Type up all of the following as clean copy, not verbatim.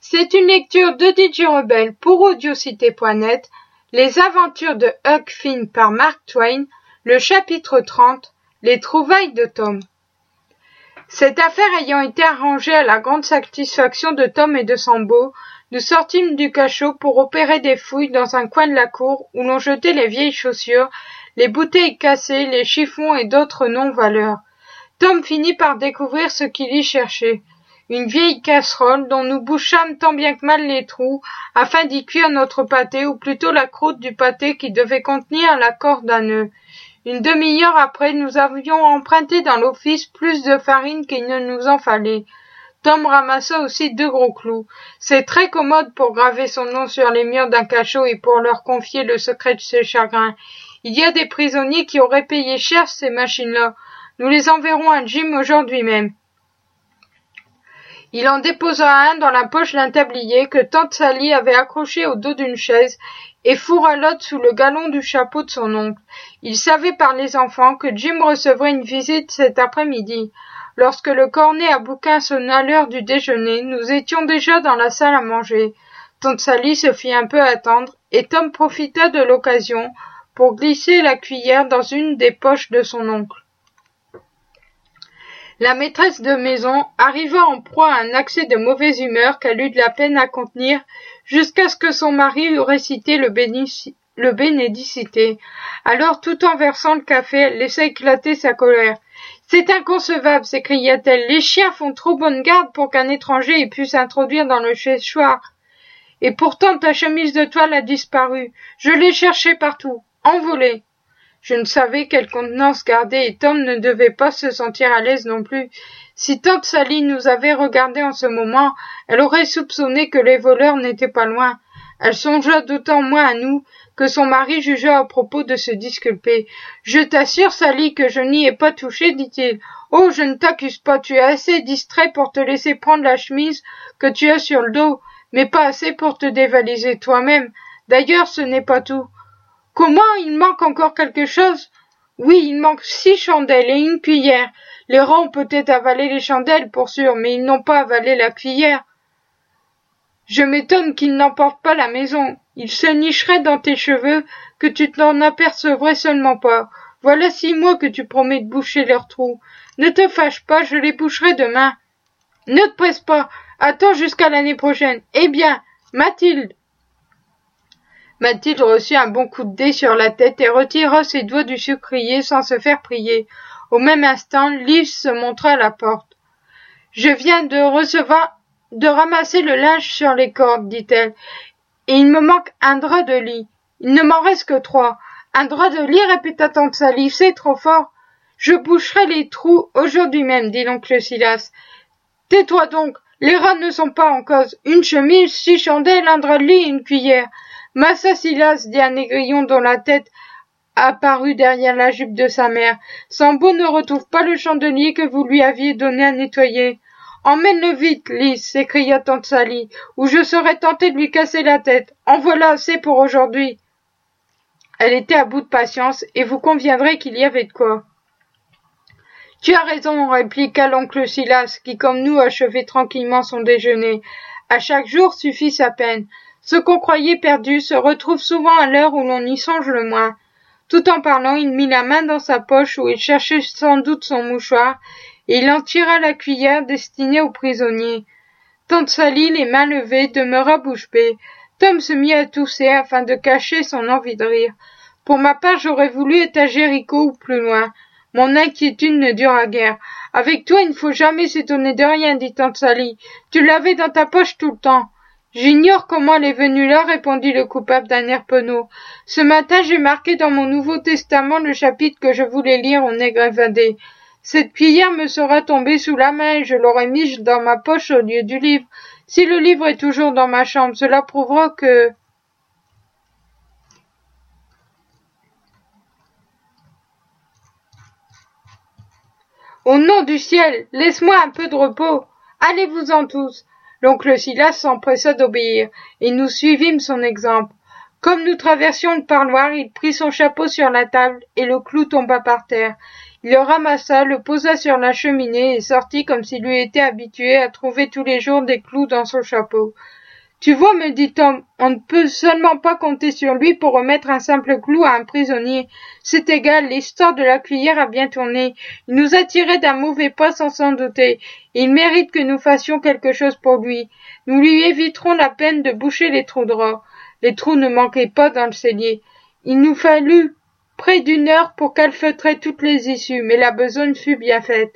C'est une lecture de DJ Rebelle pour Audiocité.net, Les aventures de Huck Finn par Mark Twain, le chapitre 30, Les trouvailles de Tom. Cette affaire ayant été arrangée à la grande satisfaction de Tom et de Sambo, nous sortîmes du cachot pour opérer des fouilles dans un coin de la cour où l'on jetait les vieilles chaussures, les bouteilles cassées, les chiffons et d'autres non-valeurs. Tom finit par découvrir ce qu'il y cherchait. Une vieille casserole dont nous bouchâmes tant bien que mal les trous afin d'y cuire notre pâté, ou plutôt la croûte du pâté qui devait contenir la corde à nœud. Une demi-heure après, nous avions emprunté dans l'office plus de farine qu'il ne nous en fallait. Tom ramassa aussi 2 gros clous. C'est très commode pour graver son nom sur les murs d'un cachot et pour leur confier le secret de ses chagrins. Il y a des prisonniers qui auraient payé cher ces machines-là. Nous les enverrons à Jim aujourd'hui même. Il en déposa un dans la poche d'un tablier que tante Sally avait accroché au dos d'une chaise et fourra l'autre sous le galon du chapeau de son oncle. Il savait par les enfants que Jim recevrait une visite cet après-midi. Lorsque le cornet à bouquin sonna l'heure du déjeuner, nous étions déjà dans la salle à manger. Tante Sally se fit un peu attendre et Tom profita de l'occasion pour glisser la cuillère dans une des poches de son oncle. La maîtresse de maison arriva en proie à un accès de mauvaise humeur qu'elle eut de la peine à contenir jusqu'à ce que son mari eût récité le bénédicité. Alors, tout en versant le café, elle laissa éclater sa colère. « C'est inconcevable !» s'écria-t-elle. « Les chiens font trop bonne garde pour qu'un étranger ait pu s'introduire dans le séchoir. Et pourtant ta chemise de toile a disparu. Je l'ai cherchée partout. Envolée. » Je ne savais quelle contenance garder et Tom ne devait pas se sentir à l'aise non plus. Si tante Sally nous avait regardés en ce moment, elle aurait soupçonné que les voleurs n'étaient pas loin. Elle songea d'autant moins à nous que son mari jugea à propos de se disculper. « Je t'assure, Sally, que je n'y ai pas touché, dit-il. « Oh, je ne t'accuse pas, tu es assez distrait pour te laisser prendre la chemise que tu as sur le dos, mais pas assez pour te dévaliser toi-même. D'ailleurs, ce n'est pas tout. » « Comment, il manque encore quelque chose ?»« Oui, il manque 6 chandelles et une cuillère. Les rats ont peut-être avalé les chandelles, pour sûr, mais ils n'ont pas avalé la cuillère. Je m'étonne qu'ils n'emportent pas la maison. Ils se nicheraient dans tes cheveux, que tu t'en apercevrais seulement pas. Voilà 6 mois que tu promets de boucher leurs trous. Ne te fâche pas, je les boucherai demain. Ne te presse pas, attends jusqu'à l'année prochaine. Eh bien, Mathilde !» Mathilde reçut un bon coup de dé sur la tête et retira ses doigts du sucrier sans se faire prier. Au même instant, Liv se montra à la porte. « Je viens de ramasser le linge sur les cordes, dit-elle, et il me manque un drap de lit. Il ne m'en reste que 3. Un drap de lit, répéta tante Sally, c'est trop fort. Je boucherai les trous aujourd'hui même, dit l'oncle Silas. Tais-toi donc, les rats ne sont pas en cause. Une chemise, 6 chandelles, un drap de lit et une cuillère. Massa Silas, dit un négrillon dont la tête apparut derrière la jupe de sa mère. Sambo ne retrouve pas le chandelier que vous lui aviez donné à nettoyer. Emmène-le vite, Lys, s'écria tante Sally, ou je serais tentée de lui casser la tête. En voilà assez pour aujourd'hui. Elle était à bout de patience, et vous conviendrez qu'il y avait de quoi. Tu as raison, répliqua l'oncle Silas, qui comme nous achevait tranquillement son déjeuner. À chaque jour suffit sa peine. Ce qu'on croyait perdu se retrouve souvent à l'heure où l'on y songe le moins. Tout en parlant, il mit la main dans sa poche où il cherchait sans doute son mouchoir, et il en tira la cuillère destinée aux prisonniers. Tante Sally, les mains levées, demeura bouche bée. Tom se mit à tousser afin de cacher son envie de rire. Pour ma part, j'aurais voulu être à Jéricho ou plus loin. Mon inquiétude ne dura guère. Avec toi, il ne faut jamais s'étonner de rien, dit tante Sally. Tu l'avais dans ta poche tout le temps. J'ignore comment elle est venue là, répondit le coupable d'un air penaud. Ce matin, j'ai marqué dans mon Nouveau Testament le chapitre que je voulais lire au nègre évadé. Cette cuillère me sera tombée sous la main et je l'aurais mise dans ma poche au lieu du livre. Si le livre est toujours dans ma chambre, cela prouvera que... Au nom du ciel, laisse-moi un peu de repos. Allez-vous-en tous. L'oncle Silas s'empressa d'obéir, et nous suivîmes son exemple. Comme nous traversions le parloir, il prit son chapeau sur la table, et le clou tomba par terre. Il le ramassa, le posa sur la cheminée et sortit comme s'il eût été habitué à trouver tous les jours des clous dans son chapeau. « Tu vois, me dit Tom, on ne peut seulement pas compter sur lui pour remettre un simple clou à un prisonnier. C'est égal, l'histoire de la cuillère a bien tourné. Il nous a tiré d'un mauvais pas sans s'en douter. Il mérite que nous fassions quelque chose pour lui. Nous lui éviterons la peine de boucher les trous droits. » Les trous ne manquaient pas dans le cellier. Il nous fallut près d'1 heure pour calfeutrer toutes les issues, mais la besogne fut bien faite.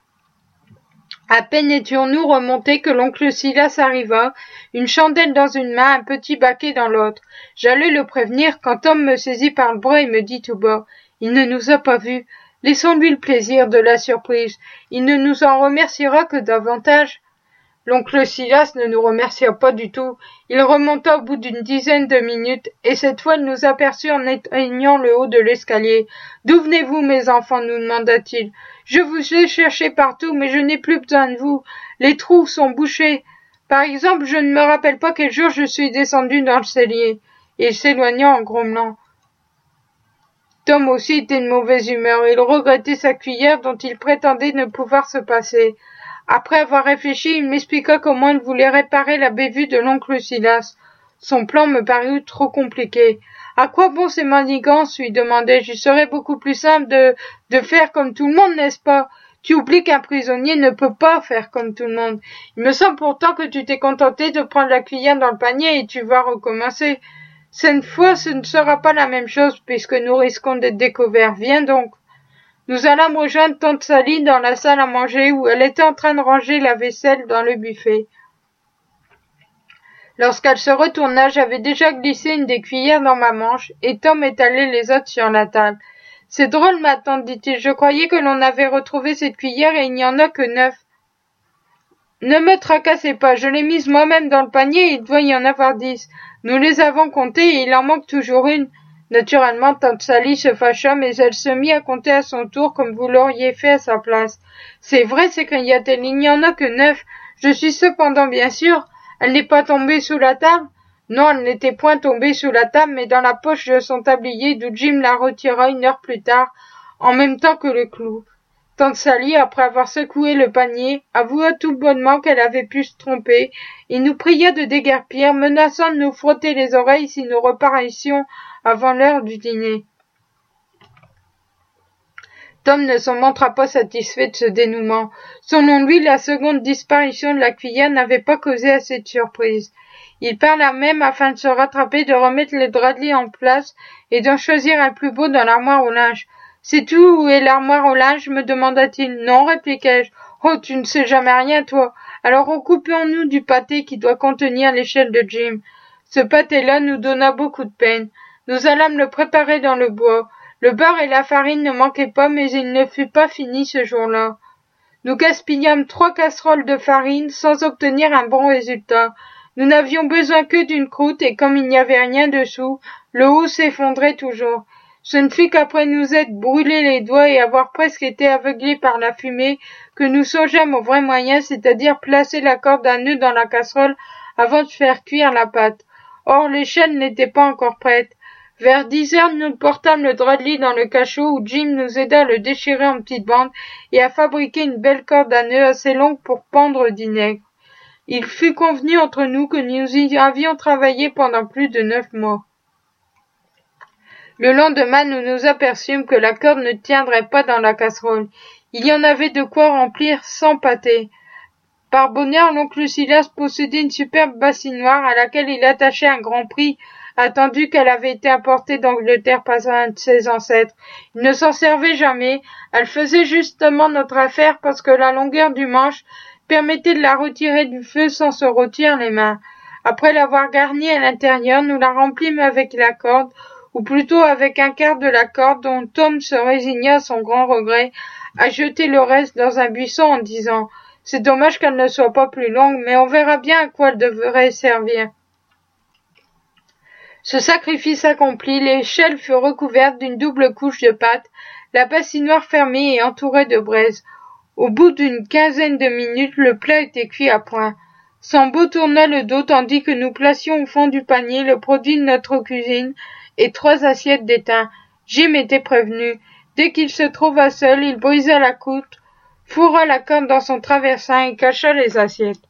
À peine étions-nous remontés que l'oncle Silas arriva, une chandelle dans une main, un petit baquet dans l'autre. J'allais le prévenir quand Tom me saisit par le bras et me dit tout bas « Il ne nous a pas vus. Laissons-lui le plaisir de la surprise. Il ne nous en remerciera que davantage. » L'oncle Silas ne nous remercia pas du tout. Il remonta au bout d'une dizaine de minutes, et cette fois il nous aperçut en atteignant le haut de l'escalier. « D'où venez-vous, mes enfants ?» nous demanda-t-il. « Je vous ai cherché partout, mais je n'ai plus besoin de vous. Les trous sont bouchés. Par exemple, je ne me rappelle pas quel jour je suis descendu dans le cellier. » Et il s'éloigna en grommelant. Tom aussi était de mauvaise humeur. Il regrettait sa cuillère dont il prétendait ne pouvoir se passer. Après avoir réfléchi, il m'expliqua comment il voulait réparer la bévue de l'oncle Silas. Son plan me parut trop compliqué. « À quoi bon ces manigances ?» lui demandai-je. « Il serait beaucoup plus simple de faire comme tout le monde, n'est-ce pas ? Tu oublies qu'un prisonnier ne peut pas faire comme tout le monde. Il me semble pourtant que tu t'es contenté de prendre la cuillère dans le panier et tu vas recommencer. Cette fois, ce ne sera pas la même chose puisque nous risquons d'être découverts. Viens donc. » Nous allâmes rejoindre tante Sally dans la salle à manger où elle était en train de ranger la vaisselle dans le buffet. Lorsqu'elle se retourna, j'avais déjà glissé une des cuillères dans ma manche et Tom étalait les autres sur la table. « C'est drôle, ma tante, dit-il, je croyais que l'on avait retrouvé cette cuillère et il n'y en a que 9. » Ne me tracassez pas, je l'ai mise moi-même dans le panier et il doit y en avoir 10. Nous les avons comptées et il en manque toujours une. Naturellement, tante Sally se fâcha, mais elle se mit à compter à son tour comme vous l'auriez fait à sa place. « C'est vrai, s'écria-t-elle, il n'y en a que 9. Je suis cependant bien sûre. Elle n'est pas tombée sous la table ?» Non, elle n'était point tombée sous la table, mais dans la poche de son tablier, d'où Jim la retira 1 heure plus tard, en même temps que le clou. Tante Sally, après avoir secoué le panier, avoua tout bonnement qu'elle avait pu se tromper, et nous pria de déguerpir, menaçant de nous frotter les oreilles si nous reparaissions avant l'heure du dîner. Tom ne s'en montra pas satisfait de ce dénouement. Selon lui, la seconde disparition de la cuillère n'avait pas causé assez de surprise. Il parla même, afin de se rattraper, de remettre le drap de lit en place et d'en choisir un plus beau dans l'armoire au linge. « C'est tout, où est l'armoire au linge ?» me demanda-t-il. « Non, répliquai-je. Oh, tu ne sais jamais rien, toi. Alors occupons-nous du pâté qui doit contenir l'échelle de Jim. » Ce pâté-là nous donna beaucoup de peine. Nous allâmes le préparer dans le bois. Le beurre et la farine ne manquaient pas, mais il ne fut pas fini ce jour-là. Nous gaspillâmes 3 casseroles de farine sans obtenir un bon résultat. Nous n'avions besoin que d'une croûte et comme il n'y avait rien dessous, le haut s'effondrait toujours. Ce ne fut qu'après nous être brûlés les doigts et avoir presque été aveuglés par la fumée que nous songeâmes au vrai moyen, c'est-à-dire placer la corde d'un nœud dans la casserole avant de faire cuire la pâte. Or, l'échelle n'était pas encore prête. Vers 10 heures, nous portâmes le drap de lit dans le cachot où Jim nous aida à le déchirer en petites bandes et à fabriquer une belle corde à nœud assez longue pour pendre Dinègre. Il fut convenu entre nous que nous y avions travaillé pendant plus de 9 mois. Le lendemain, nous nous aperçûmes que la corde ne tiendrait pas dans la casserole. Il y en avait de quoi remplir 100 pâtés. Par bonheur, l'oncle Silas possédait une superbe bassinoire à laquelle il attachait un grand prix, attendu qu'elle avait été importée d'Angleterre par un de ses ancêtres. Il ne s'en servait jamais. Elle faisait justement notre affaire parce que la longueur du manche permettait de la retirer du feu sans se rôtir les mains. Après l'avoir garnie à l'intérieur, nous la remplîmes avec la corde, ou plutôt avec un quart de la corde dont Tom se résigna à son grand regret à jeter le reste dans un buisson en disant « C'est dommage qu'elle ne soit pas plus longue, mais on verra bien à quoi elle devrait servir. » Ce sacrifice accompli, l'échelle fut recouverte d'une double couche de pâte, la bassinoire fermée et entourée de braise. Au bout d'une quinzaine de minutes, le plat était cuit à point. Sambo tourna le dos tandis que nous placions au fond du panier le produit de notre cuisine et 3 assiettes d'étain. Jim était prévenu. Dès qu'il se trouva seul, il brisa la croûte, fourra la corne dans son traversin et cacha les assiettes.